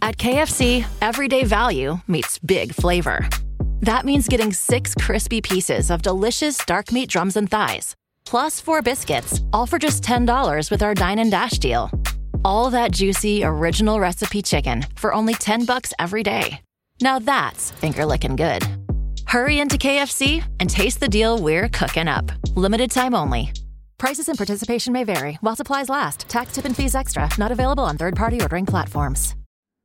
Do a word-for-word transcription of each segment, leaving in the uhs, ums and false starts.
At K F C, everyday value meets big flavor. That means getting six crispy pieces of delicious dark meat drums and thighs, plus four biscuits, all for just ten dollars with our Dine and Dash deal. All that juicy, original recipe chicken for only ten bucks every day. Now that's finger-licking good. Hurry into K F C and taste the deal we're cooking up. Limited time only. Prices and participation may vary. While supplies last. Tax, tip, and fees extra. Not available on third-party ordering platforms.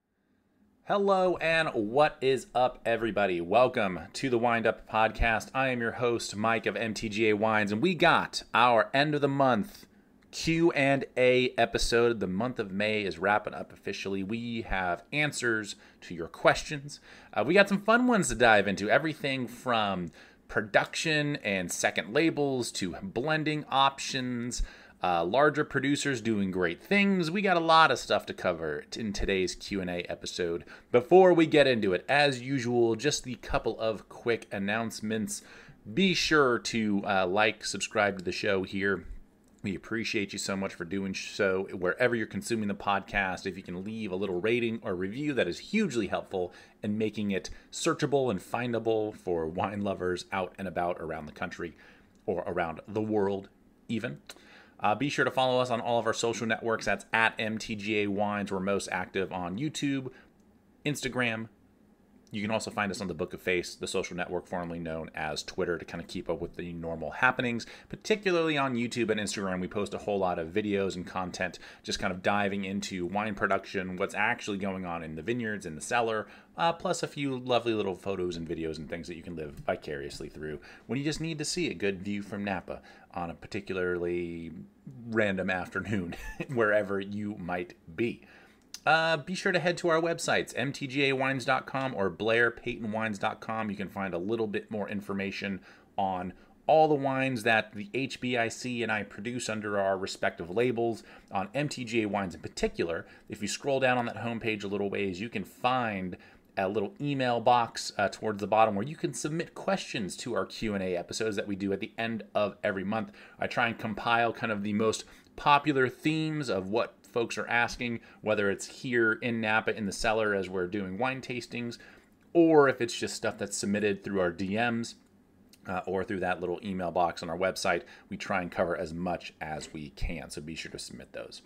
Hello and what is up, everybody? Welcome to the Wind Up Podcast. I am your host, Mike of M T G A Wines, and we got our end of the month Q and A episode. The month of May is wrapping up officially. We have answers to your questions. Uh, we got some fun ones to dive into. Everything from production and second labels to blending options, uh, larger producers doing great things. We got a lot of stuff to cover in today's Q and A episode. Before we get into it, as usual, just the couple of quick announcements. Be sure to uh, like, subscribe to the show here. We appreciate you so much for doing so wherever you're consuming the podcast. If you can leave a little rating or review, that is hugely helpful in making it searchable and findable for wine lovers out and about around the country or around the world even. Uh, be sure to follow us on all of our social networks. That's at M T G A Wines. We're most active on YouTube, Instagram. You can also find us on the Book of Face, the social network formerly known as Twitter, to kind of keep up with the normal happenings. Particularly on YouTube and Instagram, we post a whole lot of videos and content just kind of diving into wine production, what's actually going on in the vineyards, in the cellar, uh, plus a few lovely little photos and videos and things that you can live vicariously through when you just need to see a good view from Napa on a particularly random afternoon, wherever you might be. Uh, be sure to head to our websites, M T G A wines dot com or Blair Payton wines dot com. You can find a little bit more information on all the wines that the H B I C and I produce under our respective labels. On M T G A Wines in particular, if you scroll down on that homepage a little ways, you can find a little email box uh, towards the bottom where you can submit questions to our Q and A episodes that we do at the end of every month. I try and compile kind of the most popular themes of what folks are asking, whether it's here in Napa in the cellar as we're doing wine tastings, or if it's just stuff that's submitted through our D Ms uh, or through that little email box on our website. We try and cover as much as we can, so be sure to submit those.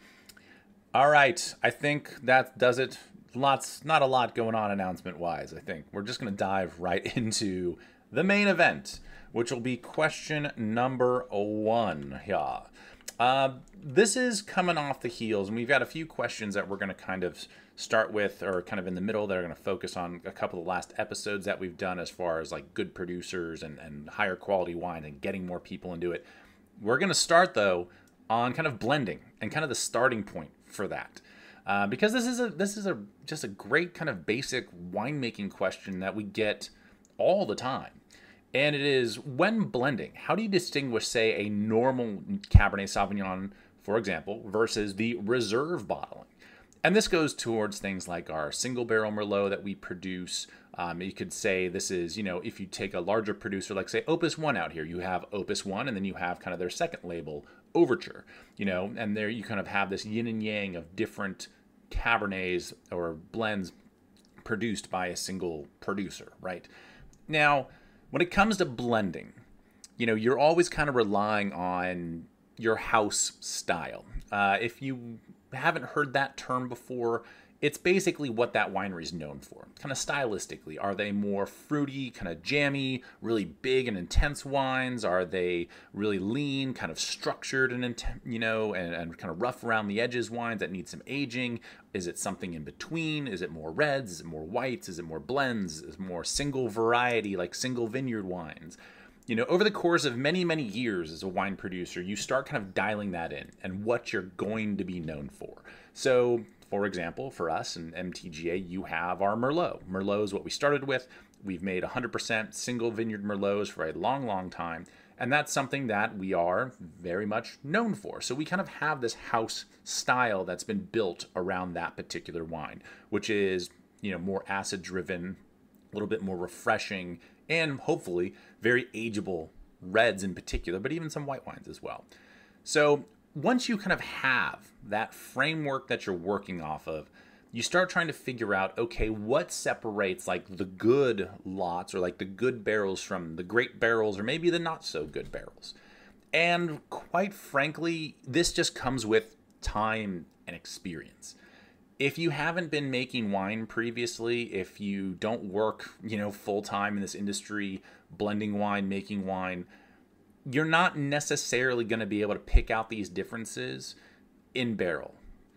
All right, I think that does it. Lots, not a lot going on announcement-wise, I think. We're just going to dive right into the main event, which will be question number one. Yeah. Uh, this is coming off the heels, and we've got a few questions that we're going to kind of start with, or kind of in the middle, that are going to focus on a couple of the last episodes that we've done as far as like good producers and, and higher quality wine and getting more people into it. We're going to start, though, on kind of blending and kind of the starting point for that. Uh, because this is a this is a just a great kind of basic winemaking question that we get all the time. And it is, when blending, how do you distinguish, say, a normal Cabernet Sauvignon, for example, versus the reserve bottling? And this goes towards things like our single barrel Merlot that we produce. Um, you could say this is, you know, if you take a larger producer, like say Opus One out here, you have Opus One, and then you have kind of their second label, Overture, you know, and there you kind of have this yin and yang of different Cabernets or blends produced by a single producer, right? Now, when it comes to blending, you know, you're always kind of relying on your house style. Uh, if you haven't heard that term before, it's basically what that winery is known for. Kind of stylistically, are they more fruity, kind of jammy, really big and intense wines? Are they really lean, kind of structured and, you know, and, and kind of rough around the edges wines that need some aging? Is it something in between? Is it more reds? Is it more whites? Is it more blends? Is it more single variety, like single vineyard wines? You know, over the course of many, many years as a wine producer, you start kind of dialing that in and what you're going to be known for. So, for example, for us in M T G A, you have our Merlot. Merlot is what we started with. We've made one hundred percent single vineyard Merlots for a long, long time. And that's something that we are very much known for. So we kind of have this house style that's been built around that particular wine, which is, you know, more acid driven, a little bit more refreshing, and hopefully very ageable reds in particular, but even some white wines as well. So once you kind of have that framework that you're working off of, you start trying to figure out, okay, what separates like the good lots or like the good barrels from the great barrels or maybe the not so good barrels. And quite frankly, this just comes with time and experience. If you haven't been making wine previously, if you don't work, you know, full time in this industry, blending wine, making wine, you're not necessarily going to be able to pick out these differences in barrel.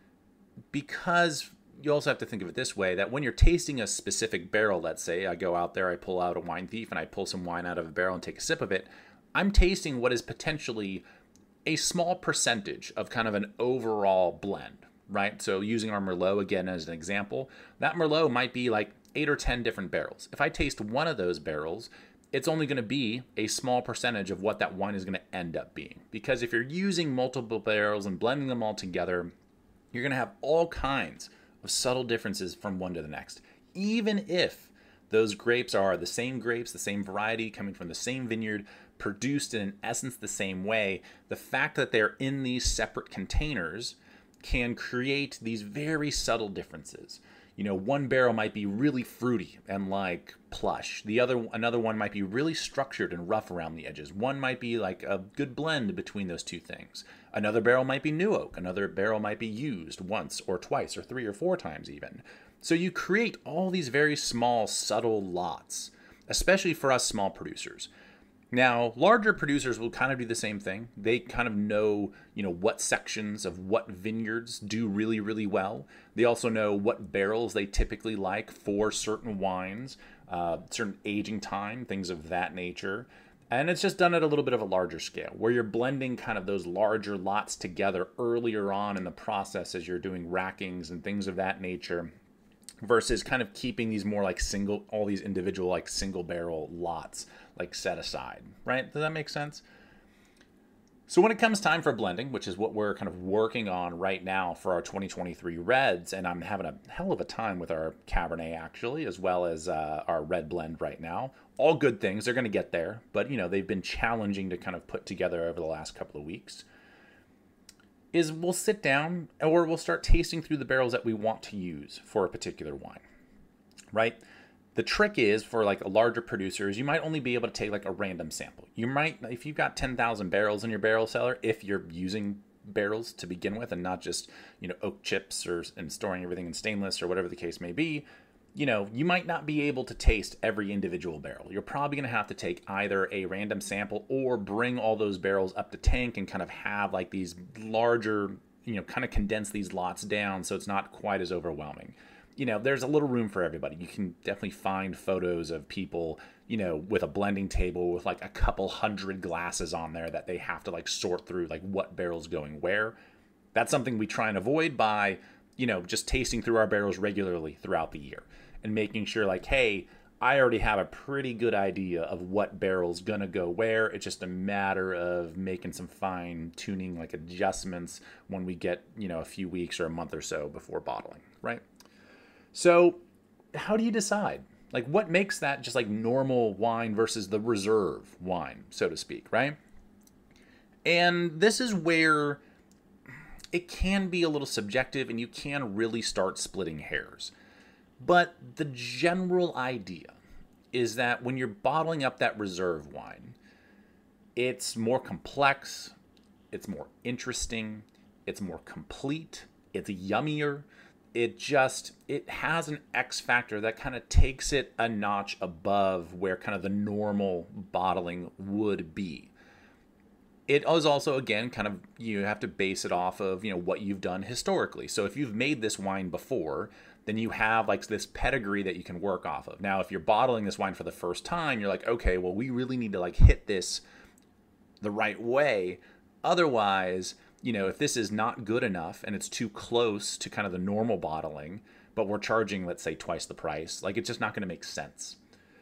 Because you also have to think of it this way, that when you're tasting a specific barrel, let's say I go out there, I pull out a Wine Thief and I pull some wine out of a barrel and take a sip of it, I'm tasting what is potentially a small percentage of kind of an overall blend, right? So using our Merlot again as an example, that Merlot might be like eight or ten different barrels. If I taste one of those barrels, it's only going to be a small percentage of what that wine is going to end up being. Because if you're using multiple barrels and blending them all together, you're going to have all kinds of subtle differences from one to the next. Even if those grapes are the same grapes, the same variety, coming from the same vineyard, produced in an essence the same way, the fact that they're in these separate containers can create these very subtle differences. You know, one barrel might be really fruity and like plush. The other, another one might be really structured and rough around the edges. One might be like a good blend between those two things. Another barrel might be new oak. Another barrel might be used once or twice or three or four times even. So you create all these very small, subtle lots, especially for us small producers. Now, larger producers will kind of do the same thing. They kind of know, you know, what sections of what vineyards do really, really well. They also know what barrels they typically like for certain wines, uh, certain aging time, things of that nature. And it's just done at a little bit of a larger scale, where you're blending kind of those larger lots together earlier on in the process as you're doing rackings and things of that nature, versus kind of keeping these more like single, all these individual like single barrel lots like set aside, right? Does that make sense? So when it comes time for blending, which is what we're kind of working on right now for our twenty twenty-three reds, and I'm having a hell of a time with our Cabernet actually, as well as uh, our red blend right now. All good things, they're going to get there, but you know, they've been challenging to kind of put together over the last couple of weeks. Is we'll sit down or we'll start tasting through the barrels that we want to use for a particular wine, right? The trick is for like a larger producer is you might only be able to take like a random sample. You might, if you've got ten thousand barrels in your barrel cellar, if you're using barrels to begin with and not just, you know, oak chips or and storing everything in stainless or whatever the case may be, you know, you might not be able to taste every individual barrel. You're probably going to have to take either a random sample or bring all those barrels up to tank and kind of have like these larger, you know, kind of condense these lots down so it's not quite as overwhelming. You know, there's a little room for everybody. You can definitely find photos of people, you know, with a blending table with like a couple hundred glasses on there that they have to like sort through like what barrel's going where. That's something we try and avoid by, you know, just tasting through our barrels regularly throughout the year and making sure like, hey, I already have a pretty good idea of what barrel's gonna go where. It's just a matter of making some fine tuning like adjustments when we get, you know, a few weeks or a month or so before bottling, right? So how do you decide? Like what makes that just like normal wine versus the reserve wine, so to speak, right? And this is where it can be a little subjective and you can really start splitting hairs. But the general idea is that when you're bottling up that reserve wine, it's more complex, it's more interesting, it's more complete, it's yummier. It just, it has an X factor that kind of takes it a notch above where kind of the normal bottling would be. It is also, again, kind of, you have to base it off of, you know, what you've done historically. So if you've made this wine before, then you have like this pedigree that you can work off of. Now, if you're bottling this wine for the first time, you're like, okay, well, we really need to like hit this the right way. Otherwise, you know, if this is not good enough and it's too close to kind of the normal bottling, but we're charging, let's say, twice the price, like it's just not going to make sense.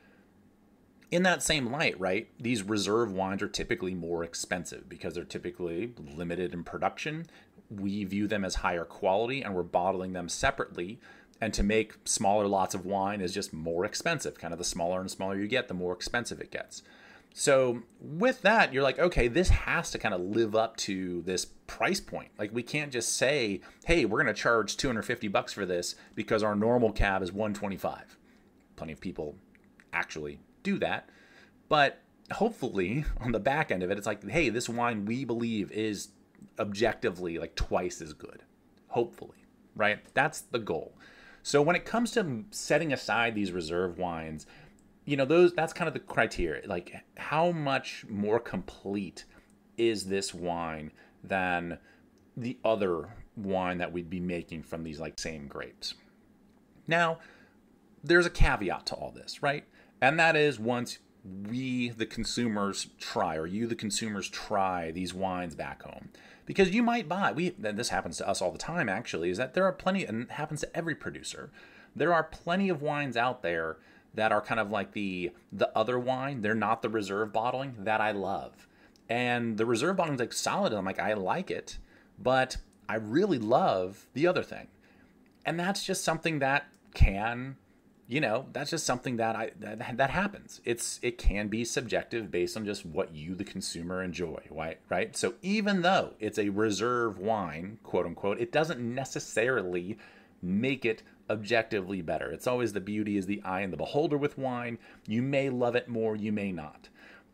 In that same light, right, these reserve wines are typically more expensive because they're typically limited in production. We view them as higher quality and we're bottling them separately. And to make smaller lots of wine is just more expensive. Kind of the smaller and smaller you get, the more expensive it gets. So with that, you're like, okay, this has to kind of live up to this price point. Like we can't just say, hey, we're going to charge two hundred fifty bucks for this because our normal cab is one twenty-five. Plenty of people actually do that. But hopefully on the back end of it, it's like, hey, this wine we believe is objectively like twice as good. Hopefully, right? That's the goal. So when it comes to setting aside these reserve wines, you know, those that's kind of the criteria. Like, how much more complete is this wine than the other wine that we'd be making from these like same grapes? Now, there's a caveat to all this, right? And that is once we, the consumers, try, or you, the consumers, try these wines back home. Because you might buy, we and this happens to us all the time actually, is that there are plenty, and it happens to every producer, there are plenty of wines out there that are kind of like the the other wine. They're not the reserve bottling that I love. And the reserve bottling is like solid. I'm like, I like it, but I really love the other thing. And that's just something that can, you know, that's just something that I that, that happens. It's it can be subjective based on just what you, the consumer, enjoy, right? Right. So even though it's a reserve wine, quote unquote, it doesn't necessarily make it objectively better. It's always the beauty is the eye and the beholder with wine. You may love it more, you may not.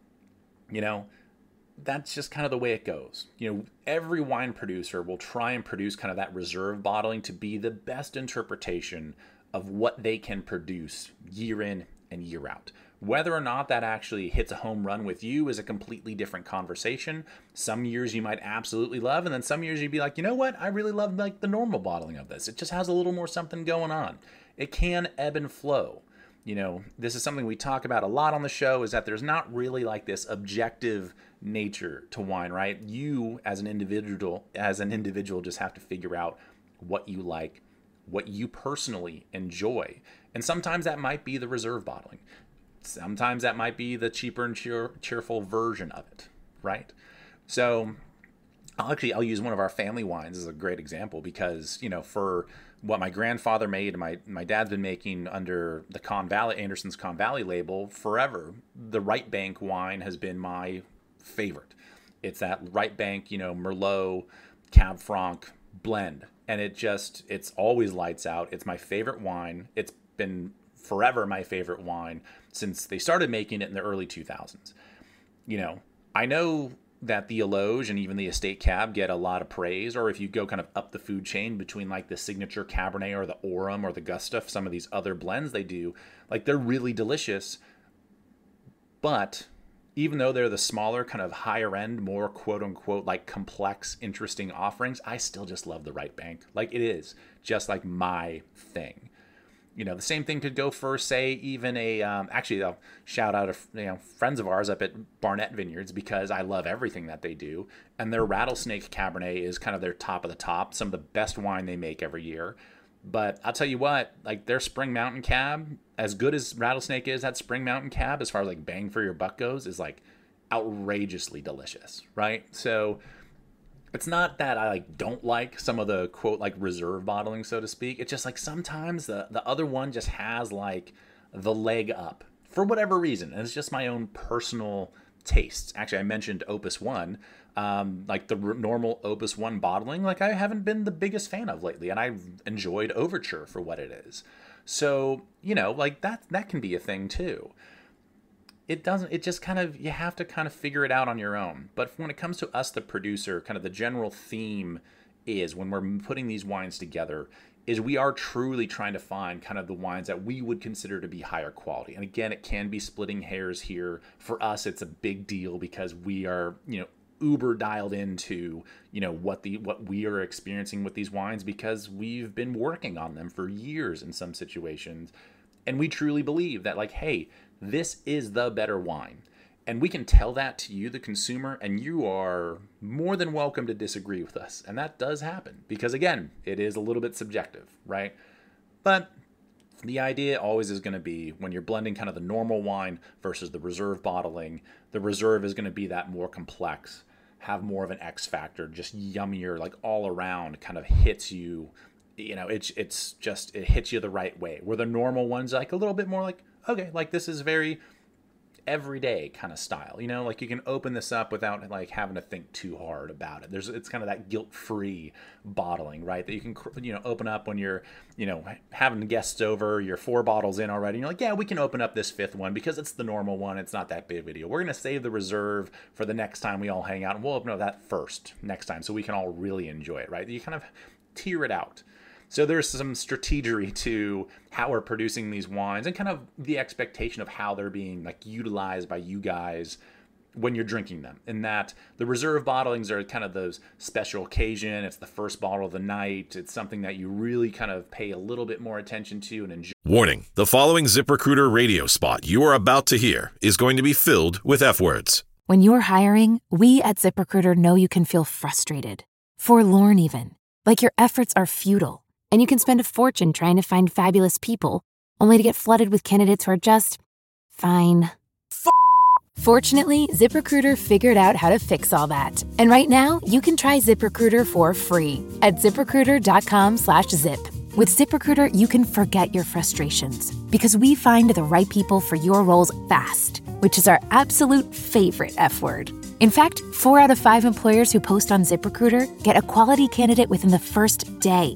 You know, that's just kind of the way it goes. You know, every wine producer will try and produce kind of that reserve bottling to be the best interpretation of what they can produce year in and year out. Whether or not that actually hits a home run with you is a completely different conversation. Some years you might absolutely love, and then some years you'd be like, you know what? I really love like the normal bottling of this. It just has a little more something going on. It can ebb and flow. You know, this is something we talk about a lot on the show, is that there's not really like this objective nature to wine, right? You as an individual, as an individual just have to figure out what you like, what you personally enjoy. And sometimes that might be the reserve bottling. Sometimes that might be the cheaper and cheer, cheerful version of it, right? So I'll actually, I'll use one of our family wines as a great example because, you know, for what my grandfather made and my, my dad's been making under the Con Valley, Anderson's Con Valley label forever, the Right Bank wine has been my favorite. It's that Right Bank, you know, Merlot, Cab Franc blend. And it just, it's always lights out. It's my favorite wine. It's been forever my favorite wine since they started making it in the early two thousands. You know, I know that the Eloge and even the Estate Cab get a lot of praise, or if you go kind of up the food chain between like the Signature Cabernet or the Aurum or the Gustave, some of these other blends they do, like they're really delicious. But even though they're the smaller, kind of higher end, more quote unquote, like complex, interesting offerings, I still just love the Right Bank. Like it is just like my thing. You know, the same thing could go for, say, even a, um, actually, I'll shout out, a, you know, friends of ours up at Barnett Vineyards because I love everything that they do. And their Rattlesnake Cabernet is kind of their top of the top, some of the best wine they make every year. But I'll tell you what, like their Spring Mountain Cab, as good as Rattlesnake is, that Spring Mountain Cab, as far as like bang for your buck goes, is like outrageously delicious, right? So it's not that I like don't like some of the quote like reserve bottling, so to speak. It's just like sometimes the, the other one just has like the leg up for whatever reason. And it's just my own personal tastes. Actually, I mentioned Opus One. Um, like the r- normal Opus One bottling, like I haven't been the biggest fan of lately, and I've enjoyed Overture for what it is. So, you know, like that that can be a thing too. It doesn't, it just kind of, you have to kind of figure it out on your own. But when it comes to us, the producer, kind of the general theme is when we're putting these wines together is we are truly trying to find kind of the wines that we would consider to be higher quality. And again, it can be splitting hairs here. For us, it's a big deal because we are, you know, uber dialed into, you know, what the, what we are experiencing with these wines because we've been working on them for years in some situations. And we truly believe that like, hey, this is the better wine. And we can tell that to you, the consumer, and you are more than welcome to disagree with us. And that does happen because, again, it is a little bit subjective, right? But the idea always is going to be when you're blending kind of the normal wine versus the reserve bottling, the reserve is going to be that more complex, have more of an X factor, just yummier, like all around kind of hits you. You know, it's it's just, it hits you the right way. Where the normal one's like a little bit more like, okay, like this is very everyday kind of style, you know, like you can open this up without like having to think too hard about it. There's, it's kind of that guilt-free bottling, right? That you can, you know, open up when you're, you know, having guests over, you're four bottles in already. And you're like, yeah, we can open up this fifth one because it's the normal one. It's not that big of a deal. We're going to save the reserve for the next time we all hang out, and we'll open up that first next time so we can all really enjoy it, right? You kind of tier it out. So there's some strategery to how we're producing these wines and kind of the expectation of how they're being like utilized by you guys when you're drinking them. And that the reserve bottlings are kind of those special occasion. It's the first bottle of the night. It's something that you really kind of pay a little bit more attention to and enjoy. Warning, the following ZipRecruiter radio spot you are about to hear is going to be filled with F words. When you're hiring, we at ZipRecruiter know you can feel frustrated, forlorn even, like your efforts are futile. And you can spend a fortune trying to find fabulous people, only to get flooded with candidates who are just fine. F- Fortunately, ZipRecruiter figured out how to fix all that. And right now, you can try ZipRecruiter for free at ZipRecruiter.com slash zip. With ZipRecruiter, you can forget your frustrations because we find the right people for your roles fast, which is our absolute favorite F word. In fact, four out of five employers who post on ZipRecruiter get a quality candidate within the first day.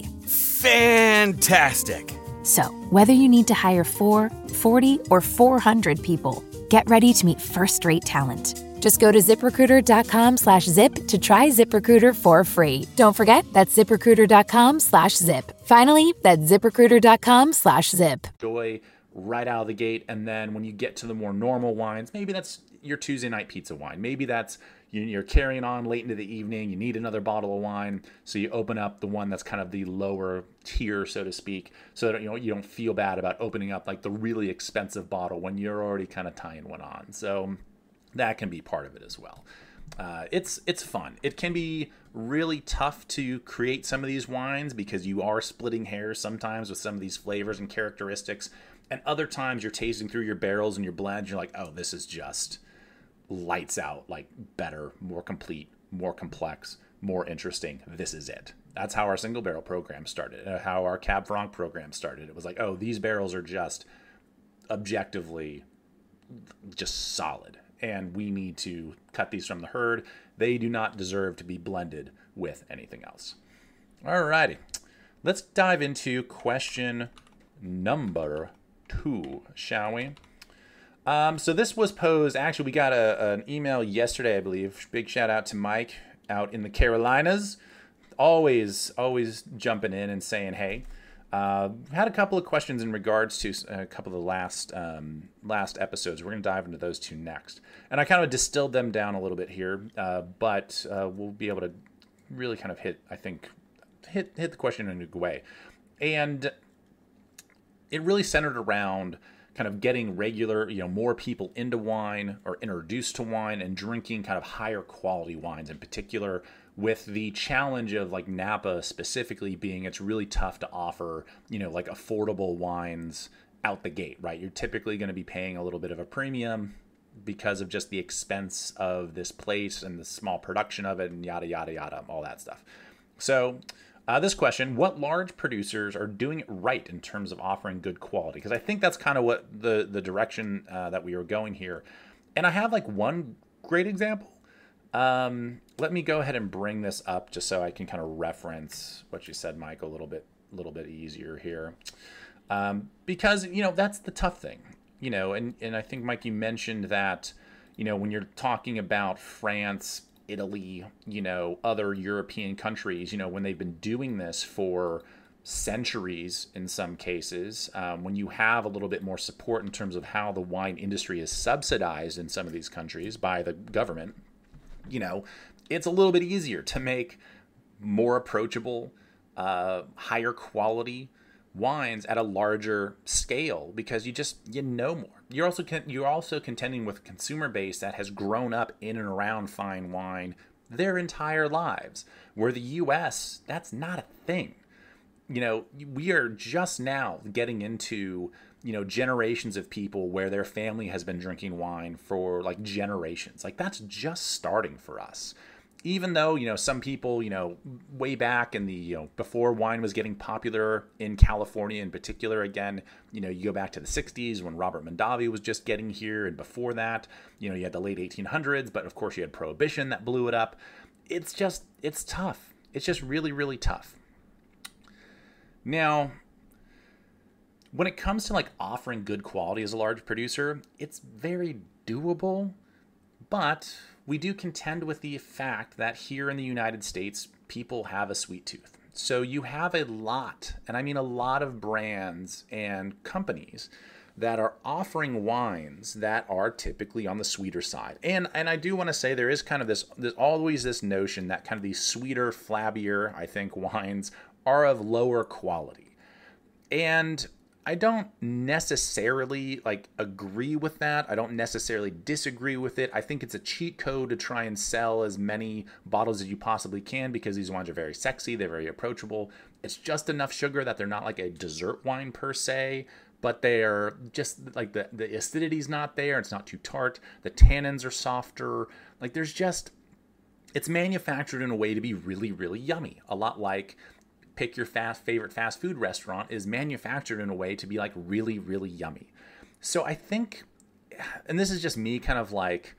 Fantastic. So, whether you need to hire four, forty, or four hundred people, get ready to meet first-rate talent. Just go to ZipRecruiter.com slash zip to try ZipRecruiter for free. Don't forget, that's ZipRecruiter.com slash zip. Finally, that's ZipRecruiter.com slash zip. Enjoy right out of the gate. And then when you get to the more normal wines, maybe that's your Tuesday night pizza wine. Maybe that's you're carrying on late into the evening. You need another bottle of wine. So you open up the one that's kind of the lower tier, so to speak, so that you know you don't feel bad about opening up like the really expensive bottle when you're already kind of tying one on. So that can be part of it as well. Uh, it's it's fun. It can be really tough to create some of these wines because you are splitting hairs sometimes with some of these flavors and characteristics. And other times you're tasting through your barrels and your blends. You're like, oh, this is just lights out, like better, more complete, more complex, more interesting. This is it. That's how our single barrel program started, uh, how our Cab Franc program started. It was like, oh, these barrels are just objectively just solid, and we need to cut these from the herd. They do not deserve to be blended with anything else. Alrighty, let's dive into question number two, shall we? Um, so this was posed, actually we got a, an email yesterday, I believe. Big shout out to Mike out in the Carolinas. Always, always jumping in and saying, hey. Uh, had a couple of questions in regards to a couple of the last um, last episodes. We're going to dive into those two next. And I kind of distilled them down a little bit here, uh, but uh, we'll be able to really kind of hit, I think, hit, hit the question in a good way. And it really centered around kind of getting regular, you know, more people into wine or introduced to wine and drinking kind of higher quality wines in particular, with the challenge of like Napa specifically being it's really tough to offer, you know, like affordable wines out the gate, right? You're typically going to be paying a little bit of a premium because of just the expense of this place and the small production of it and yada, yada, yada, all that stuff. So Uh, this question, what large producers are doing it right in terms of offering good quality? Because I think that's kind of what the, the direction uh, that we were going here. And I have like one great example. Um, let me go ahead and bring this up just so I can kind of reference what you said, Mike, a little bit, a little bit easier here. Um, because, you know, that's the tough thing, you know, and, and I think, Mike, you mentioned that, you know, when you're talking about France, Italy, you know, other European countries, you know, when they've been doing this for centuries in some cases, um, when you have a little bit more support in terms of how the wine industry is subsidized in some of these countries by the government, you know, it's a little bit easier to make more approachable, uh, higher quality wines at a larger scale because you just, you know more. You're also con- you're also contending with a consumer base that has grown up in and around fine wine their entire lives, where the U S, that's not a thing. You know, we are just now getting into, you know, generations of people where their family has been drinking wine for like generations. Like that's just starting for us. even though, you know, some people, you know, way back in the, you know, before wine was getting popular in California in particular, again, you know, you go back to the sixties when Robert Mondavi was just getting here. And before that, you know, you had the late eighteen hundreds, but of course you had Prohibition that blew it up. It's just, it's tough. It's just really, really tough. Now, when it comes to like offering good quality as a large producer, it's very doable, but we do contend with the fact that here in the United States, people have a sweet tooth. So you have a lot, and I mean a lot of brands and companies that are offering wines that are typically on the sweeter side. And and I do want to say there is kind of this, there's always this notion that kind of these sweeter, flabbier, I think, wines are of lower quality. And I don't necessarily like agree with that. I don't necessarily disagree with it. I think it's a cheat code to try and sell as many bottles as you possibly can because these wines are very sexy. They're very approachable. It's just enough sugar that they're not like a dessert wine per se, but they're just like the, the acidity's not there. It's not too tart. The tannins are softer. Like there's just, it's manufactured in a way to be really, really yummy. A lot like pick your fast favorite fast food restaurant is manufactured in a way to be like really, really yummy. So I think, and this is just me kind of like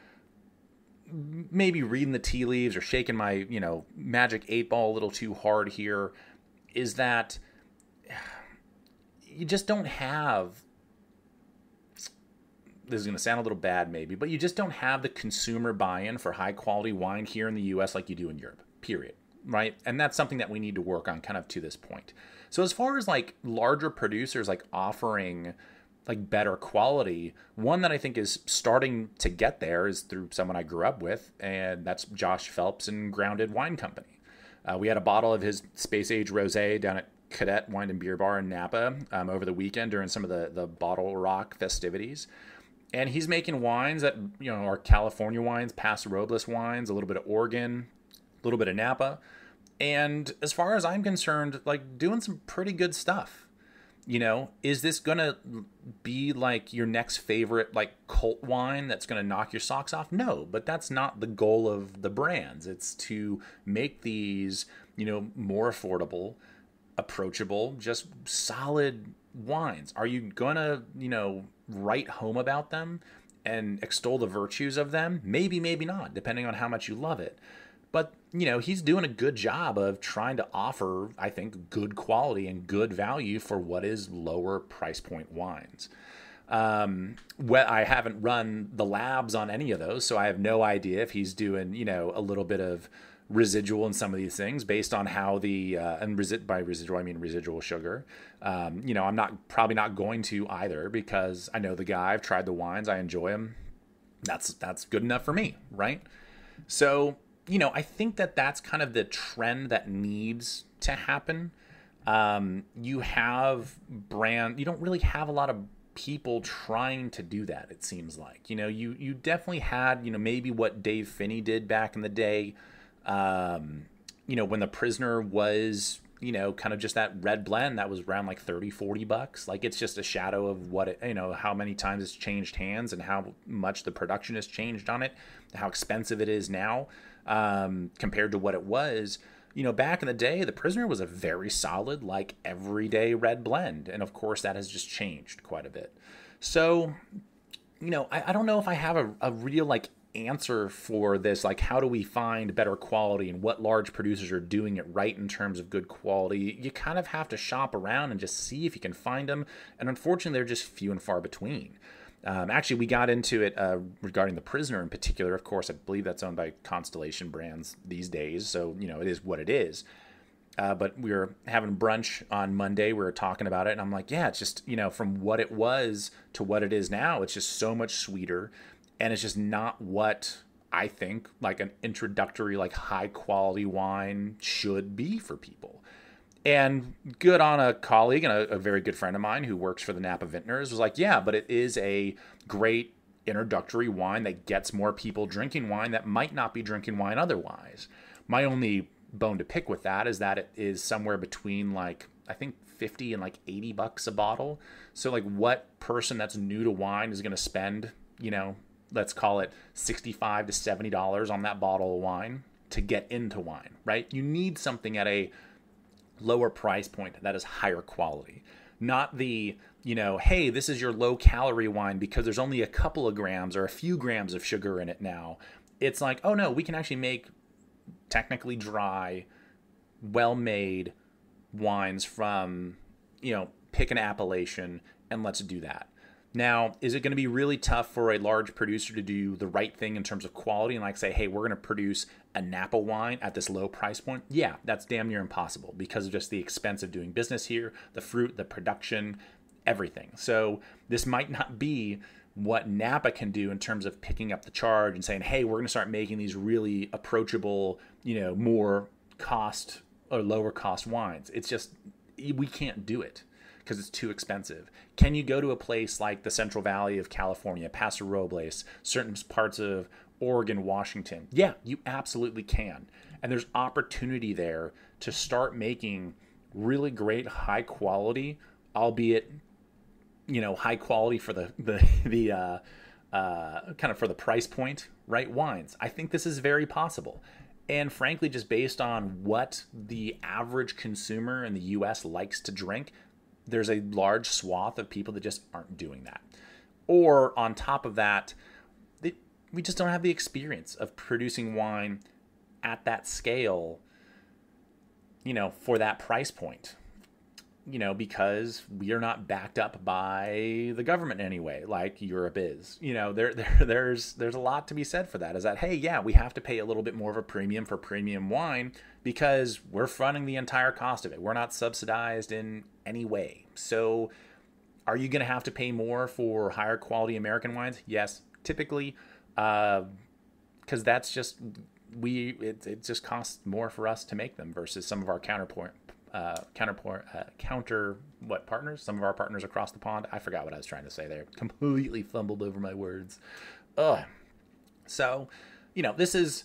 maybe reading the tea leaves or shaking my, you know, magic eight ball a little too hard here, is that you just don't have, this is going to sound a little bad maybe, but you just don't have the consumer buy-in for high quality wine here in the U S like you do in Europe, period. Right. And that's something that we need to work on kind of to this point. So as far as like larger producers, like offering like better quality, one that I think is starting to get there is through someone I grew up with, and that's Josh Phelps and Grounded Wine Company. Uh, we had a bottle of his Space Age Rosé down at Cadet Wine and Beer Bar in Napa um, over the weekend during some of the, the Bottle Rock festivities. And he's making wines that, you know, are California wines, Paso Robles wines, a little bit of Oregon, a little bit of Napa. And as far as I'm concerned, like doing some pretty good stuff. You know, is this going to be like your next favorite like cult wine that's going to knock your socks off? No, but that's not the goal of the brands. It's to make these, you know, more affordable, approachable, just solid wines. Are you going to, you know, write home about them and extol the virtues of them? Maybe, maybe not, depending on how much you love it. But, you know, he's doing a good job of trying to offer, I think, good quality and good value for what is lower price point wines. Um, well, I haven't run the labs on any of those, so I have no idea if he's doing, you know, a little bit of residual in some of these things based on how the, uh, and resi- by residual, I mean residual sugar. Um, you know, I'm not probably not going to either because I know the guy, I've tried the wines, I enjoy them. That's, that's good enough for me, right? So, you know, I think that that's kind of the trend that needs to happen. Um, you have brand, you don't really have a lot of people trying to do that, it seems like. You know, you you definitely had, you know, maybe what Dave Finney did back in the day, um, you know, when The Prisoner was, you know, kind of just that red blend that was around like thirty, forty bucks. Like it's just a shadow of what it, you know, how many times it's changed hands and how much the production has changed on it, how expensive it is now. Um, compared to what it was, you know, back in the day, The Prisoner was a very solid, like everyday red blend. And of course that has just changed quite a bit. So, you know, I, I don't know if I have a, a real like answer for this. Like, how do we find better quality and what large producers are doing it right in terms of good quality? You kind of have to shop around and just see if you can find them. And unfortunately, they're just few and far between. Um, actually, we got into it uh, regarding The Prisoner in particular. Of course, I believe that's owned by Constellation Brands these days. So, you know, it is what it is. Uh, but we were having brunch on Monday. We were talking about it. And I'm like, yeah, it's just, you know, from what it was to what it is now, it's just so much sweeter. And it's just not what I think like an introductory, like high quality wine should be for people. And good on a colleague and a, a very good friend of mine who works for the Napa Vintners was like, yeah, but it is a great introductory wine that gets more people drinking wine that might not be drinking wine otherwise. My only bone to pick with that is that it is somewhere between like, I think fifty and like eighty bucks a bottle. So like what person that's new to wine is going to spend, you know, let's call it sixty-five to seventy dollars on that bottle of wine? to get into wine, right? You need something at a lower price point that is higher quality. Not the, you know, hey, this is your low calorie wine because there's only a couple of grams or a few grams of sugar in it now. It's like, oh no, we can actually make technically dry, well-made wines from, you know, pick an appellation and let's do that. Now, is it going to be really tough for a large producer to do the right thing in terms of quality and like say, hey, we're going to produce a Napa wine at this low price point? Yeah, that's damn near impossible because of just the expense of doing business here, the fruit, the production, everything. So this might not be what Napa can do in terms of picking up the charge and saying, hey, we're going to start making these really approachable, you know, more cost or lower cost wines. It's just, we can't do it because it's too expensive. Can you go to a place like the Central Valley of California, Paso Robles, certain parts of Oregon, Washington? Yeah, you absolutely can. And there's opportunity there to start making really great, high quality, albeit, you know, high quality for the, the, the uh, uh, kind of for the price point, right? Wines. I think this is very possible. And frankly, just based on what the average consumer in the U S likes to drink, there's a large swath of people that just aren't doing that. Or on top of that, they, we just don't have the experience of producing wine at that scale, you know, for that price point, you know, because we are not backed up by the government anyway, like Europe is. You know, there, there there's there's a lot to be said for that, is that, hey, yeah, we have to pay a little bit more of a premium for premium wine because we're fronting the entire cost of it. We're not subsidized in any way. So are you going to have to pay more for higher quality American wines? Yes, typically, uh, because that's just, we it, it just costs more for us to make them versus some of our counterpoint, uh, counterpoint, uh, counter, what, partners? Some of our partners across the pond. I forgot what I was trying to say there. Completely fumbled over my words. Ugh. So, you know, this is,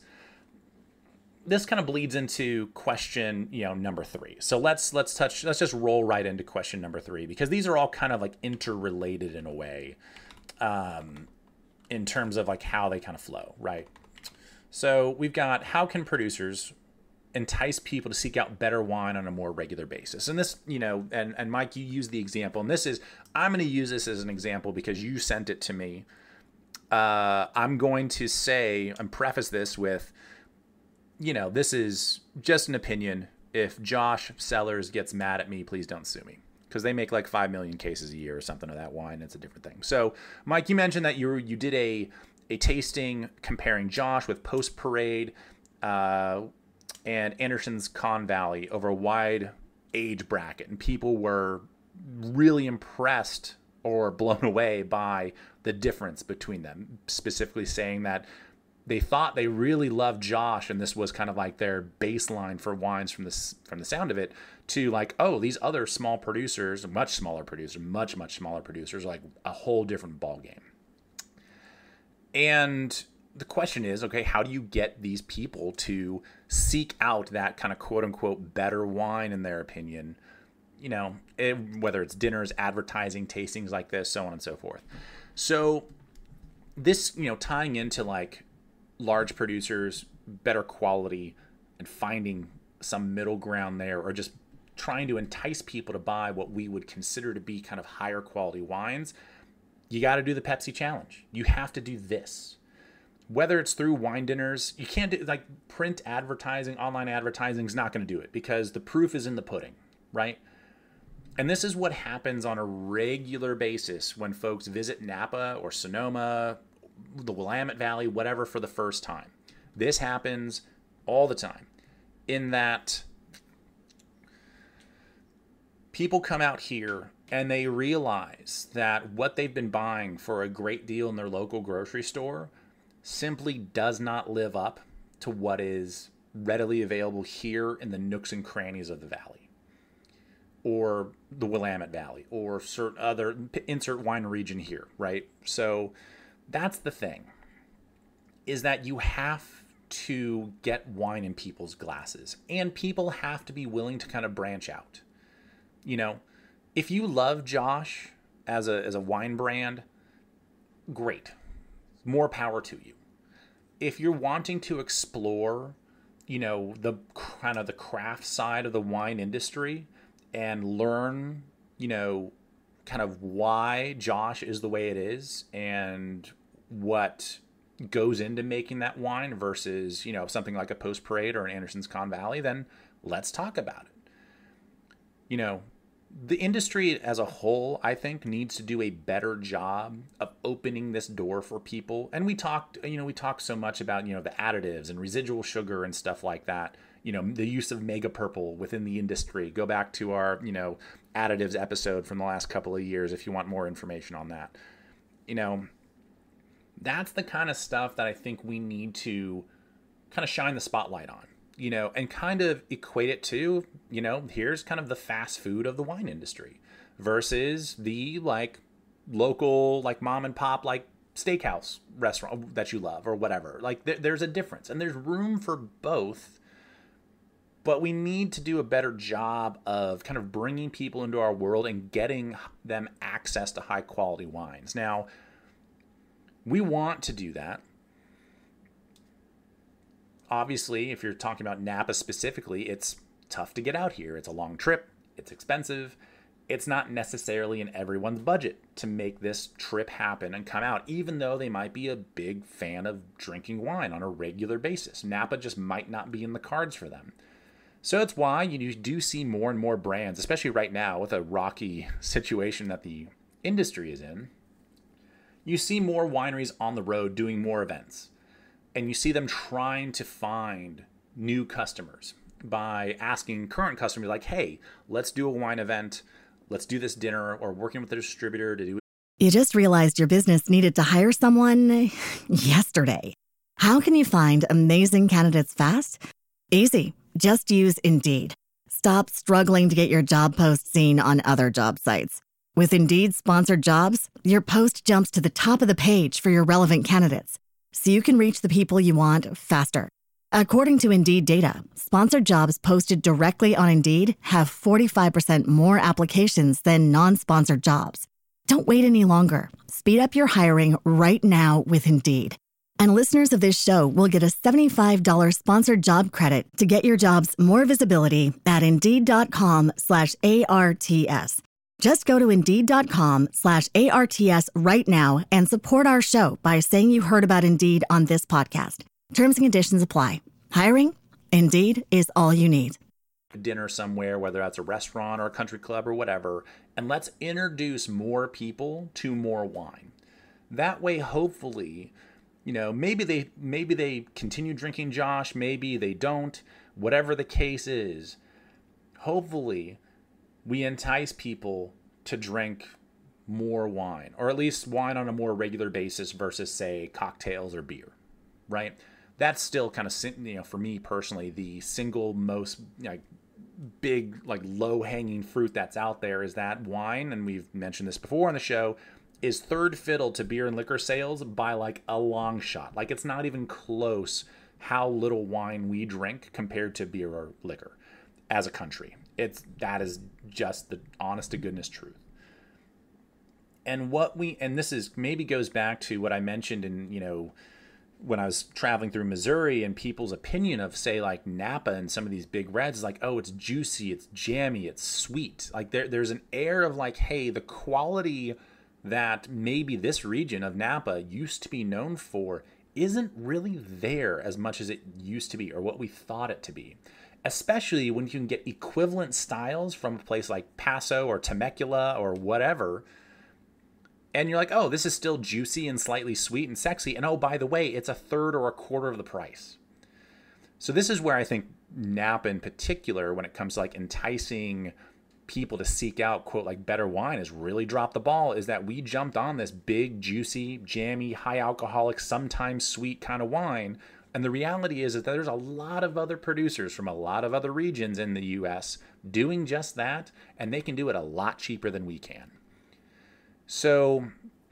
this kind of bleeds into question, you know, number three. So let's let's touch let's just roll right into question number three, because these are all kind of like interrelated in a way, um, in terms of like how they kind of flow, right? So we've got, how can producers entice people to seek out better wine on a more regular basis? And this, you know, and and Mike, you use the example, and this is, I'm going to use this as an example because you sent it to me. Uh, I'm going to say and preface this with, you know, this is just an opinion. If Josh Cellars gets mad at me, please don't sue me, because they make like five million cases a year or something of that wine. It's a different thing. So, Mike, you mentioned that you you did a a tasting comparing Josh with Post Parade uh, and Anderson's Con Valley over a wide age bracket, and people were really impressed or blown away by the difference between them, specifically saying that they thought they really loved Josh, and this was kind of like their baseline for wines from the, from the sound of it, to like, oh, these other small producers, much smaller producers, much, much smaller producers, are like a whole different ballgame. And the question is, okay, how do you get these people to seek out that kind of quote unquote better wine in their opinion? You know, it, whether it's dinners, advertising, tastings like this, so on and so forth. So this, you know, tying into like large producers, better quality, and finding some middle ground there, or just trying to entice people to buy what we would consider to be kind of higher quality wines, you got to do the Pepsi challenge. You have to do this. Whether it's through wine dinners, you can't do, like, print advertising, online advertising is not going to do it, because the proof is in the pudding, right? And this is what happens on a regular basis when folks visit Napa or Sonoma, the Willamette Valley, whatever, for the first time. This happens all the time, in that people come out here and they realize that what they've been buying for a great deal in their local grocery store simply does not live up to what is readily available here in the nooks and crannies of the valley, or the Willamette Valley, or certain other, insert wine region here, right? So that's the thing, is that you have to get wine in people's glasses, and people have to be willing to kind of branch out. You know, if you love Josh as a as a wine brand, great. More power to you. If you're wanting to explore you know, the kind of the craft side of the wine industry and learn, you know, kind of why Josh is the way it is and what goes into making that wine versus, you know, something like a Post Parade or an Anderson's Con Valley, then let's talk about it. You know, the industry as a whole, I think, needs to do a better job of opening this door for people. And we talked, you know, we talked so much about, you know, the additives and residual sugar and stuff like that. You know, the use of Mega Purple within the industry. Go back to our, you know, additives episode from the last couple of years if you want more information on that. You know, that's the kind of stuff that I think we need to kind of shine the spotlight on. You know, and kind of equate it to, you know, here's kind of the fast food of the wine industry versus the like local, like mom and pop, like steakhouse restaurant that you love or whatever. Like th- there's a difference and there's room for both, but we need to do a better job of kind of bringing people into our world and getting them access to high quality wines. Now, we want to do that. Obviously, if you're talking about Napa specifically, it's tough to get out here. It's a long trip. It's expensive. It's not necessarily in everyone's budget to make this trip happen and come out, even though they might be a big fan of drinking wine on a regular basis. Napa just might not be in the cards for them. So that's why you do see more and more brands, especially right now with a rocky situation that the industry is in. You see more wineries on the road doing more events. And you see them trying to find new customers by asking current customers like, hey, let's do a wine event. Let's do this dinner, or working with a distributor to do. You just realized your business needed to hire someone yesterday. How can you find amazing candidates fast? Easy. Just use Indeed. Stop struggling to get your job post seen on other job sites. With Indeed sponsored jobs, your post jumps to the top of the page for your relevant candidates, so you can reach the people you want faster. According to Indeed data, sponsored jobs posted directly on Indeed have forty-five percent more applications than non-sponsored jobs. Don't wait any longer. Speed up your hiring right now with Indeed. And listeners of this show will get a seventy-five dollars sponsored job credit to get your jobs more visibility at Indeed.com slash ARTS. Just go to Indeed.com slash ARTS right now and support our show by saying you heard about Indeed on this podcast. Terms and conditions apply. Hiring? Indeed is all you need. Dinner somewhere, whether that's a restaurant or a country club or whatever, and let's introduce more people to more wine. That way, hopefully, you know, maybe they maybe they continue drinking Josh, maybe they don't. Whatever the case is, hopefully we entice people to drink more wine, or at least wine on a more regular basis versus, say, cocktails or beer, right? That's still kind of, you know, for me personally, the single most, like, big, like, low-hanging fruit that's out there is that wine, and we've mentioned this before on the show, is third fiddle to beer and liquor sales by, like, a long shot. Like, it's not even close how little wine we drink compared to beer or liquor as a country. It's that is just the honest to goodness truth. And what we and this is maybe goes back to what I mentioned in, you know, when I was traveling through Missouri, and people's opinion of, say, like Napa and some of these big reds is like, oh, it's juicy, it's jammy, it's sweet. Like there there's an air of like, hey, the quality that maybe this region of Napa used to be known for isn't really there as much as it used to be, or what we thought it to be. Especially when you can get equivalent styles from a place like Paso or Temecula or whatever, and you're like, oh, this is still juicy and slightly sweet and sexy, and oh, by the way, it's a third or a quarter of the price. So this is where I think Napa in particular, when it comes to like enticing people to seek out, quote, like better wine, has really dropped the ball, is that we jumped on this big, juicy, jammy, high alcoholic, sometimes sweet kind of wine. And the reality is, is that there's a lot of other producers from a lot of other regions in the U S doing just that, and they can do it a lot cheaper than we can. So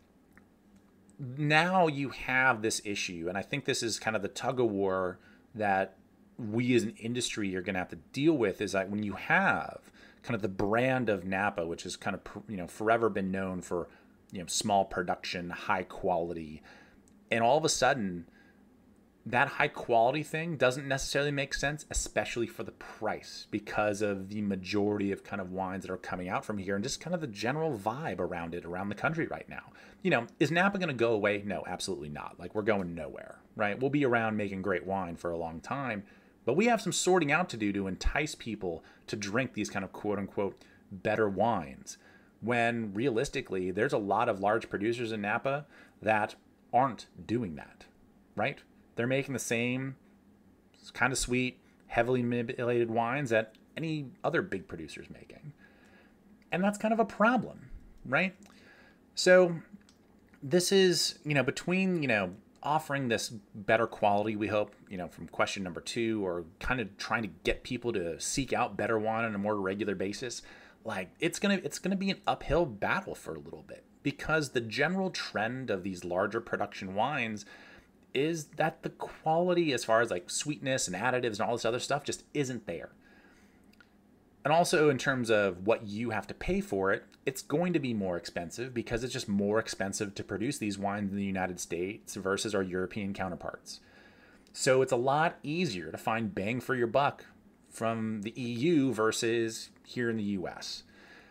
now you have this issue, and I think this is kind of the tug of war that we as an industry are going to have to deal with, is that when you have kind of the brand of Napa, which has kind of, you know, forever been known for, you know, small production, high quality, and all of a sudden that high quality thing doesn't necessarily make sense, especially for the price, because of the majority of kind of wines that are coming out from here and just kind of the general vibe around it around the country right now. You know, is Napa going to go away? No, absolutely not. Like, we're going nowhere, right? We'll be around making great wine for a long time, but we have some sorting out to do to entice people to drink these kind of quote unquote better wines, when realistically, there's a lot of large producers in Napa that aren't doing that, right? They're making the same kind of sweet, heavily manipulated wines that any other big producer's making. And that's kind of a problem, right? So this is, you know, between, you know, offering this better quality, we hope, you know, from question number two, or kind of trying to get people to seek out better wine on a more regular basis, like it's going to, it's going to be an uphill battle for a little bit, because the general trend of these larger production wines is that the quality as far as like sweetness and additives and all this other stuff just isn't there. And also in terms of what you have to pay for it, it's going to be more expensive, because it's just more expensive to produce these wines in the United States versus our European counterparts. So it's a lot easier to find bang for your buck from the E U versus here in the U S.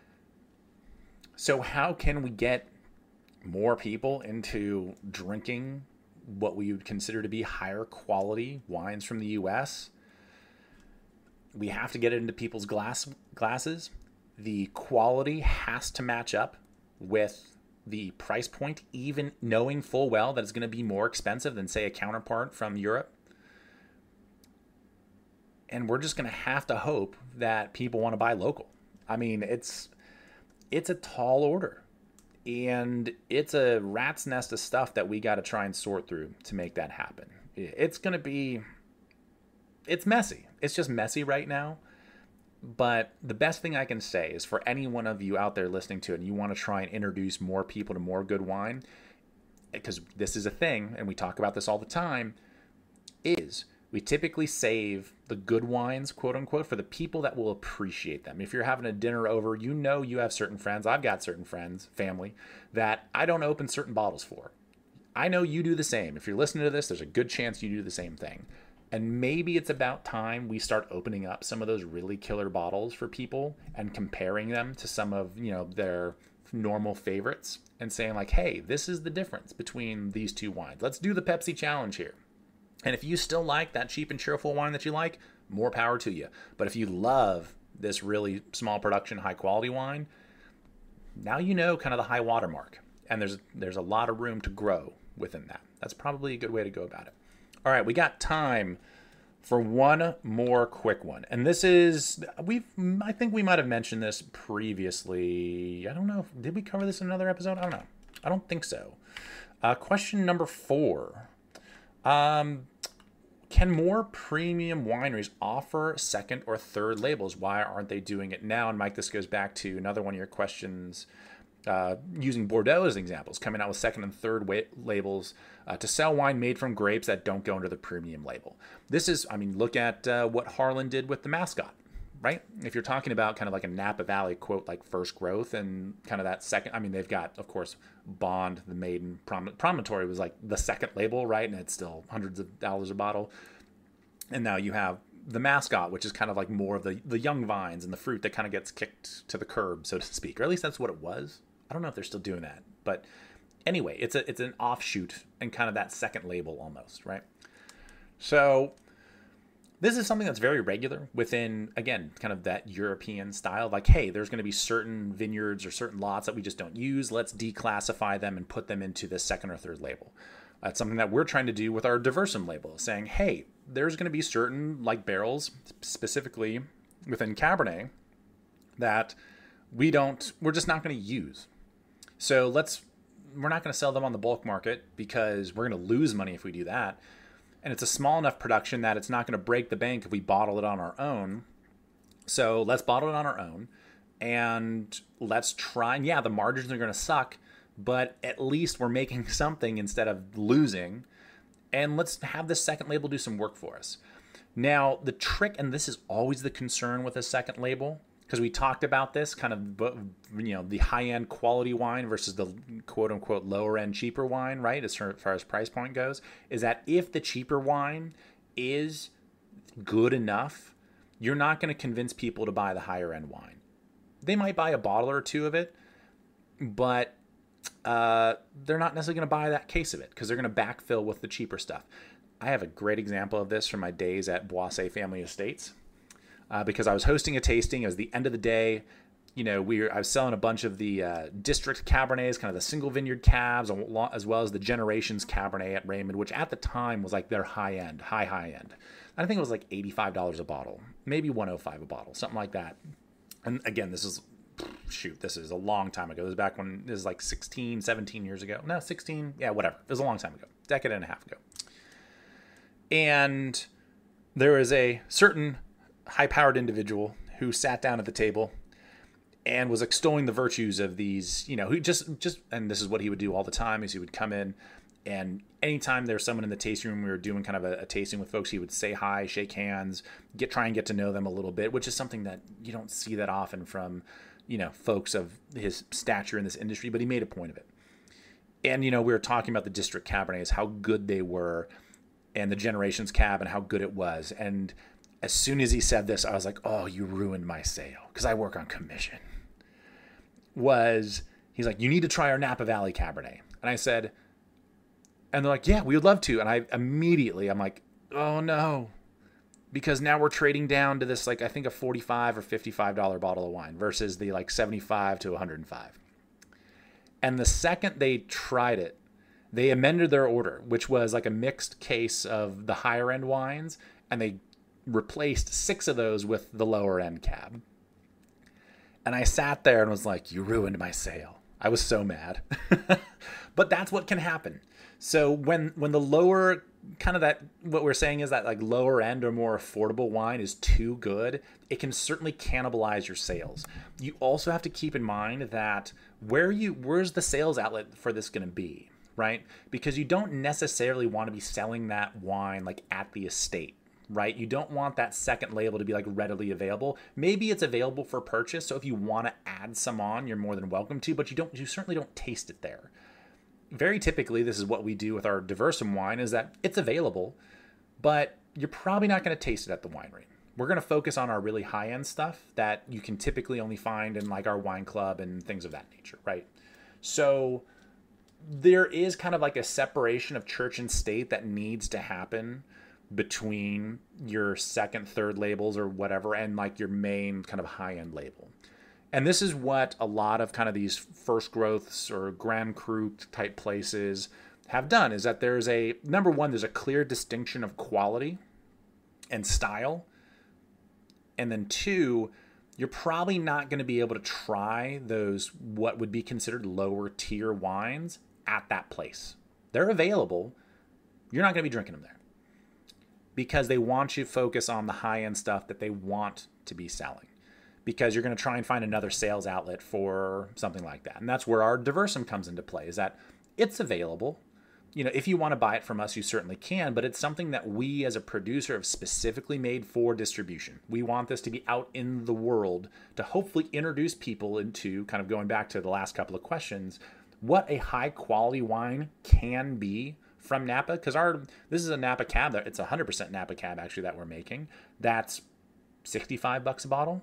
So how can we get more people into drinking what we would consider to be higher quality wines from the U S? We have to get it into people's glass glasses. The quality has to match up with the price point, even knowing full well that it's going to be more expensive than, say, a counterpart from Europe. And we're just going to have to hope that people want to buy local. I mean, it's it's a tall order. And it's a rat's nest of stuff that we got to try and sort through to make that happen. It's going to be, it's messy. It's just messy right now. But the best thing I can say is, for any one of you out there listening to it and you want to try and introduce more people to more good wine, because this is a thing, and we talk about this all the time, is we typically save the good wines, quote unquote, for the people that will appreciate them. If you're having a dinner over, you know you have certain friends. I've got certain friends, family, that I don't open certain bottles for. I know you do the same. If you're listening to this, there's a good chance you do the same thing. And maybe it's about time we start opening up some of those really killer bottles for people and comparing them to some of, you know, their normal favorites and saying like, hey, this is the difference between these two wines. Let's do the Pepsi challenge here. And if you still like that cheap and cheerful wine that you like, more power to you. But if you love this really small production, high quality wine, now you know kind of the high watermark. And there's there's a lot of room to grow within that. That's probably a good way to go about it. All right, we got time for one more quick one. And this is, we've, I think we might have mentioned this previously. I don't know. Did we cover this in another episode? I don't know. I don't think so. Uh, question number four. Um, can more premium wineries offer second or third labels? Why aren't they doing it now? And Mike, this goes back to another one of your questions, uh, using Bordeaux as examples, coming out with second and third wa- labels uh, to sell wine made from grapes that don't go under the premium label. This is, I mean, look at uh, what Harlan did with the Mascot, right? If you're talking about kind of like a Napa Valley quote, like first growth and kind of that second, I mean, they've got, of course, Bond, the Maiden, Prom- Promontory was like the second label, right? And it's still hundreds of dollars a bottle. And now you have the Mascot, which is kind of like more of the, the young vines and the fruit that kind of gets kicked to the curb, so to speak. Or at least that's what it was. I don't know if they're still doing that. But anyway, it's a it's an offshoot and kind of that second label almost, right? So this is something that's very regular within, again, kind of that European style. Like, hey, there's going to be certain vineyards or certain lots that we just don't use. Let's declassify them and put them into the second or third label. That's something that we're trying to do with our Diversum label, saying, hey, there's going to be certain like barrels, specifically within Cabernet, that we don't, we're just not going to use. So let's, we're not going to sell them on the bulk market because we're going to lose money if we do that. And it's a small enough production that it's not going to break the bank if we bottle it on our own. So let's bottle it on our own and let's try. And yeah, the margins are going to suck, but at least we're making something instead of losing. And let's have this second label do some work for us. Now, the trick, and this is always the concern with a second label, because we talked about this kind of, you know, the high-end quality wine versus the quote-unquote lower-end cheaper wine, right, as far as price point goes, is that if the cheaper wine is good enough, you're not going to convince people to buy the higher-end wine. They might buy a bottle or two of it, but uh, they're not necessarily going to buy that case of it because they're going to backfill with the cheaper stuff. I have a great example of this from my days at Boisset Family Estates. Uh, because I was hosting a tasting. It was the end of the day. You know, we were, I was selling a bunch of the uh, district Cabernets, kind of the single vineyard cabs, as well as the Generations Cabernet at Raymond, which at the time was like their high end, high, high end. I think it was like eighty-five dollars a bottle, maybe one hundred five dollars a bottle, something like that. And again, this is, shoot, this is a long time ago. This is back when, this is like sixteen, seventeen years ago. No, sixteen, yeah, whatever. It was a long time ago, decade and a half ago. And there was a certain high-powered individual who sat down at the table and was extolling the virtues of these, you know, who just, just, and this is what he would do all the time, is he would come in, and anytime there's someone in the tasting room, we were doing kind of a, a tasting with folks, he would say hi, shake hands, get, try and get to know them a little bit, which is something that you don't see that often from, you know, folks of his stature in this industry, but he made a point of it. And, you know, we were talking about the district Cabernets, how good they were, and the Generations Cab and how good it was. And as soon as he said this, I was like, oh, you ruined my sale, because I work on commission. Was, he's like, you need to try our Napa Valley Cabernet. And I said, and they're like, yeah, we would love to. And I immediately, I'm like, oh no, because now we're trading down to this, like, I think a forty-five or fifty-five dollars bottle of wine versus the like seventy-five to one hundred five. And the second they tried it, they amended their order, which was like a mixed case of the higher end wines, and they replaced six of those with the lower end cab. And I sat there and was like, you ruined my sale. I was so mad. But that's what can happen. So when when the lower, kind of that, what we're saying is that like lower end or more affordable wine is too good, it can certainly cannibalize your sales. You also have to keep in mind that where you where's the sales outlet for this going to be, right? Because you don't necessarily want to be selling that wine like at the estate, right? You don't want that second label to be like readily available. Maybe it's available for purchase, so if you want to add some on, you're more than welcome to, but you don't you certainly don't taste it there. Very typically, this is what we do with our Diversum wine, is that it's available, but you're probably not going to taste it at the winery. We're going to focus on our really high-end stuff that you can typically only find in like our wine club and things of that nature, right? So there is kind of like a separation of church and state that needs to happen between your second, third labels or whatever, and like your main kind of high-end label. And this is what a lot of kind of these first growths or Grand Cru type places have done, is that there's a, number one, there's a clear distinction of quality and style. And then two, you're probably not going to be able to try those what would be considered lower tier wines at that place. They're available. You're not going to be drinking them there, because they want you to focus on the high-end stuff that they want to be selling, because you're going to try and find another sales outlet for something like that. And that's where our Diversum comes into play, is that it's available. You know, if you want to buy it from us, you certainly can, but it's something that we as a producer have specifically made for distribution. We want this to be out in the world to hopefully introduce people into, kind of going back to the last couple of questions, what a high quality wine can be from Napa. Because our this is a Napa Cab. It's a one hundred percent Napa Cab actually that we're making. That's sixty-five bucks a bottle.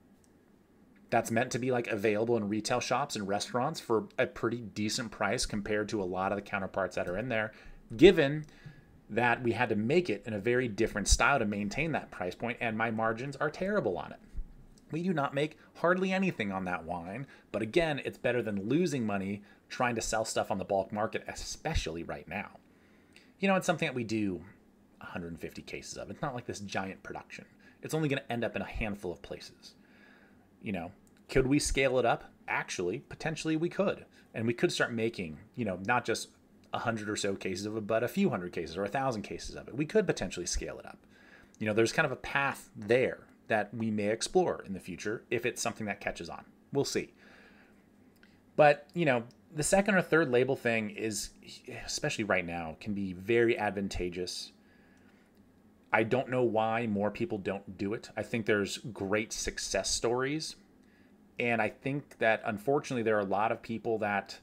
That's meant to be like available in retail shops and restaurants for a pretty decent price compared to a lot of the counterparts that are in there, given that we had to make it in a very different style to maintain that price point, and my margins are terrible on it. We do not make hardly anything on that wine, but again, it's better than losing money trying to sell stuff on the bulk market, especially right now. You know, it's something that we do one hundred fifty cases of. It's not like this giant production. It's only going to end up in a handful of places. You know, could we scale it up? Actually, potentially we could. And we could start making, you know, not just a hundred or so cases of it, but a few hundred cases or a thousand cases of it. We could potentially scale it up. You know, there's kind of a path there that we may explore in the future if it's something that catches on. We'll see. But, you know, the second or third label thing is, especially right now, can be very advantageous. I don't know why more people don't do it. I think there's great success stories. And I think that unfortunately there are a lot of people that,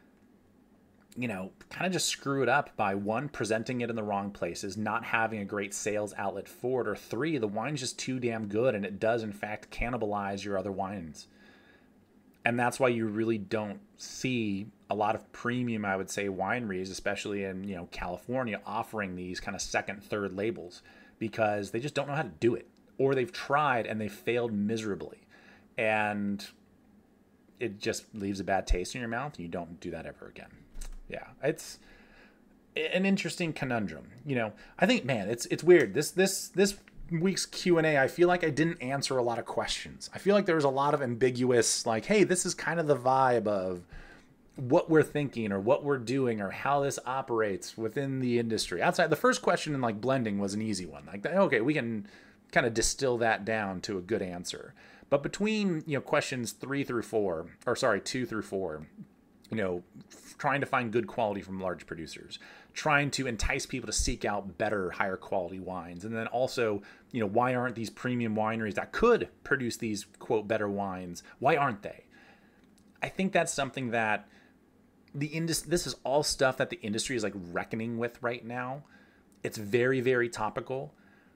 you know, kind of just screw it up by one, presenting it in the wrong places, not having a great sales outlet for it, or three, the wine's just too damn good and it does in fact cannibalize your other wines. And that's why you really don't see a lot of premium, I would say, wineries, especially in, you know, California, offering these kind of second, third labels, because they just don't know how to do it, or they've tried and they failed miserably. And it just leaves a bad taste in your mouth, and you don't do that ever again. Yeah, it's an interesting conundrum. You know, I think, man, it's it's weird. This this this week's Q and A, I feel like I didn't answer a lot of questions. I feel like there was a lot of ambiguous, like, hey, this is kind of the vibe of what we're thinking or what we're doing or how this operates within the industry. Outside, the first question in like blending was an easy one. Like, okay, we can kind of distill that down to a good answer. But between, you know, questions three through four, or sorry, two through four, you know, trying to find good quality from large producers, trying to entice people to seek out better, higher quality wines. And then also, you know, why aren't these premium wineries that could produce these, quote, better wines, why aren't they? I think that's something that the industry, this is all stuff that the industry is like reckoning with right now. It's very, very topical.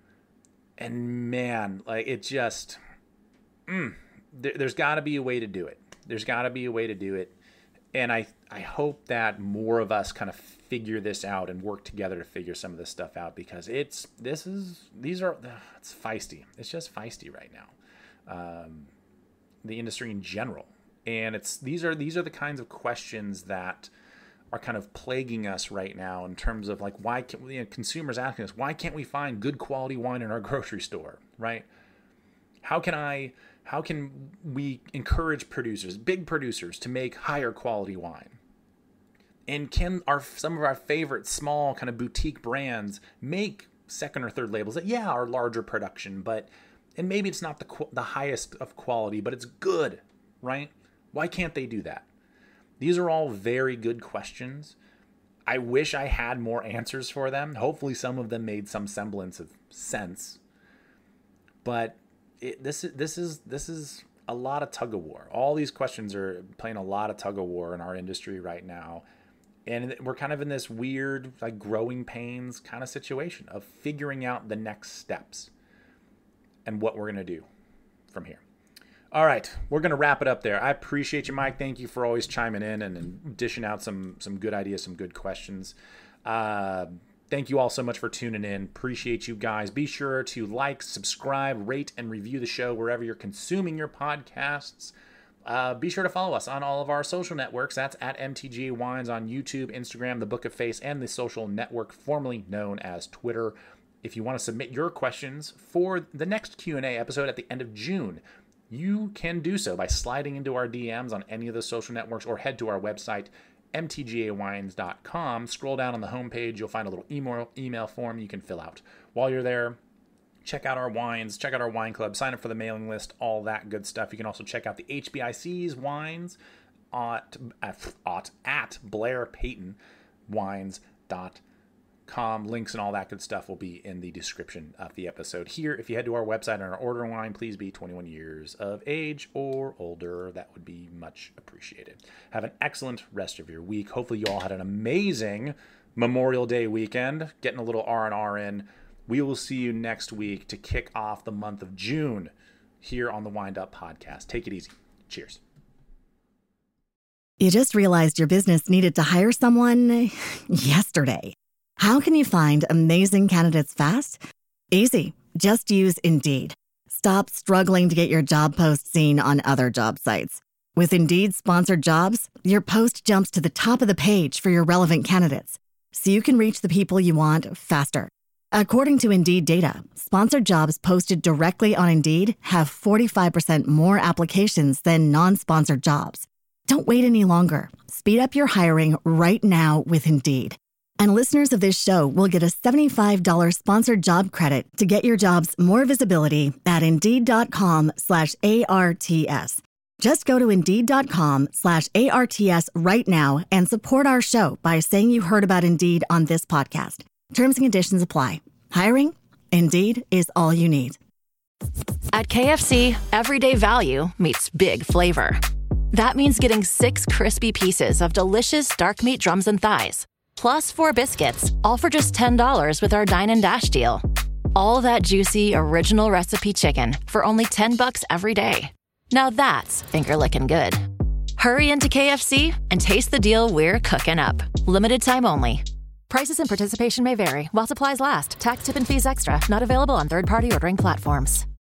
And man, like it just, mm, there, there's got to be a way to do it. There's got to be a way to do it. And I, I hope that more of us kind of figure this out and work together to figure some of this stuff out, because it's, this is, these are, it's feisty. It's just feisty right now. Um, the industry in general. And it's, these are, these are the kinds of questions that are kind of plaguing us right now in terms of like, why can't we, you know, consumers asking us, why can't we find good quality wine in our grocery store, right? How can I, how can we encourage producers, big producers, to make higher quality wine? And can our, some of our favorite small kind of boutique brands make second or third labels that, yeah, are larger production, but, and maybe it's not the the highest of quality, but it's good, right? Why can't they do that? These are all very good questions. I wish I had more answers for them. Hopefully some of them made some semblance of sense. But it, this is this is this is a lot of tug of war. All these questions are playing a lot of tug of war in our industry right now. And we're kind of in this weird, like, growing pains kind of situation of figuring out the next steps and what we're going to do from here. All right, we're going to wrap it up there. I appreciate you, Mike. Thank you for always chiming in and, and dishing out some some good ideas, some good questions. Uh, thank you all so much for tuning in. Appreciate you guys. Be sure to like, subscribe, rate, and review the show wherever you're consuming your podcasts. Uh, be sure to follow us on all of our social networks. That's at M T G A Wines on YouTube, Instagram, the Book of Face, and the social network formerly known as Twitter. If you want to submit your questions for the next Q and A episode at the end of June, you can do so by sliding into our D Ms on any of the social networks, or head to our website, M T G A wines dot com. Scroll down on the homepage. You'll find a little email, email form you can fill out. While you're there, check out our wines, check out our wine club, sign up for the mailing list, all that good stuff. You can also check out the H B I C's wines at, at, at Blair Payton wines dot com. Links and all that good stuff will be in the description of the episode here. If you head to our website and are ordering wine, please be twenty-one years of age or older. That would be much appreciated. Have an excellent rest of your week. Hopefully you all had an amazing Memorial Day weekend, getting a little R and R in. We will see you next week to kick off the month of June here on the Wind Up Podcast. Take it easy. Cheers. You just realized your business needed to hire someone yesterday. How can you find amazing candidates fast? Easy. Just use Indeed. Stop struggling to get your job post seen on other job sites. With Indeed sponsored jobs, your post jumps to the top of the page for your relevant candidates, so you can reach the people you want faster. According to Indeed data, sponsored jobs posted directly on Indeed have forty-five percent more applications than non-sponsored jobs. Don't wait any longer. Speed up your hiring right now with Indeed. And listeners of this show will get a seventy-five dollars sponsored job credit to get your jobs more visibility at Indeed.com slash ARTS. Just go to Indeed.com slash ARTS right now and support our show by saying you heard about Indeed on this podcast. Terms and conditions apply. Hiring? Indeed is all you need. At K F C, everyday value meets big flavor. That means getting six crispy pieces of delicious dark meat drums and thighs, plus four biscuits, all for just ten dollars with our Dine and Dash deal. All that juicy, original recipe chicken for only ten bucks every day. Now that's finger-licking good. Hurry into K F C and taste the deal we're cooking up. Limited time only. Prices and participation may vary while supplies last. Tax, tip, and fees extra. Not available on third-party ordering platforms.